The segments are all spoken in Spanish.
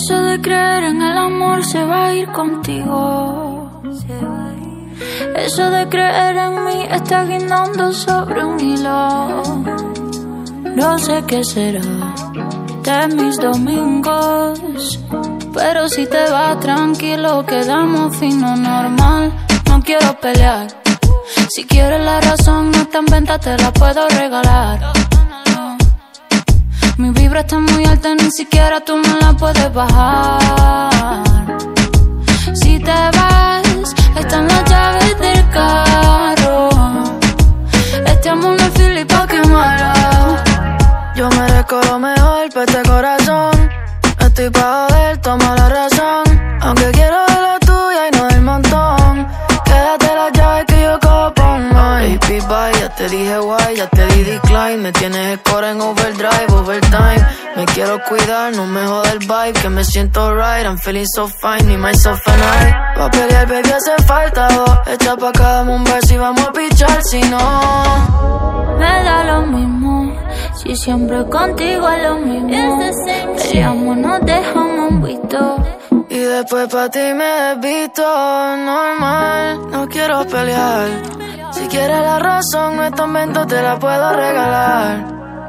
Eso de creer en el amor se va a ir contigo. Eso de creer en mí está guindando sobre un hilo. No sé qué será de mis domingos, pero si te vas tranquilo quedamos fino normal. No quiero pelear. Si quieres la razón no está en venta, te la puedo regalar. Mi vibra está muy alta, ni siquiera tú me la puedes bajar. Si te vas, están las llaves del carro. Este amor no es fili pa' quemarlo. Yo merezco lo mejor pa' este corazón. Estoy pa' joder, toma la razón. Aunque quiero de la tuya y no del montón. Quédate las llaves que yo cojo por mine. Baby, bye, ya te dije guay, ya te di decline. Me tienes el core en overdrive, overtime. Me quiero cuidar, no me jode el vibe. Que me siento right, I'm feeling so fine. Ni myself and I. Pa' pelear, baby, hace falta dos. Echa pa' acá, dame un verso y vamos a pichar. Si no, me da lo mismo. Si siempre contigo es lo mismo. Peleamos, nos dejamos un visto. Y después pa' ti me desvisto. Normal, no quiero pelear. Si quieres la razón, no está en venta, te la puedo regalar.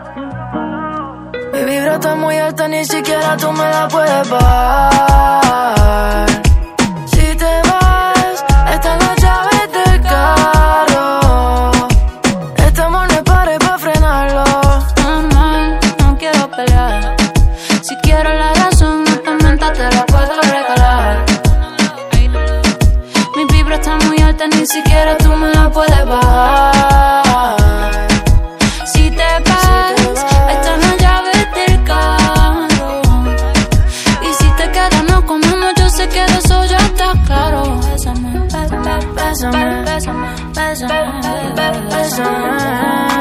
Mi vibra está muy alta, ni siquiera tú me la puedes bajar. Si te vas, están las llaves del carro. Este amor no es pared pa' frenarlo. Normal, no quiero pelear. Si quiero la razón, no está en venta, te la puedo regalar. Mi vibra está muy alta, ni siquiera tú me la puedes bajar. Si te vas, están las llaves del carro. Y si te quedas, no comemos, yo sé que de eso ya está claro. Bésame, bésame, bésame, bésame, bésame, bésame.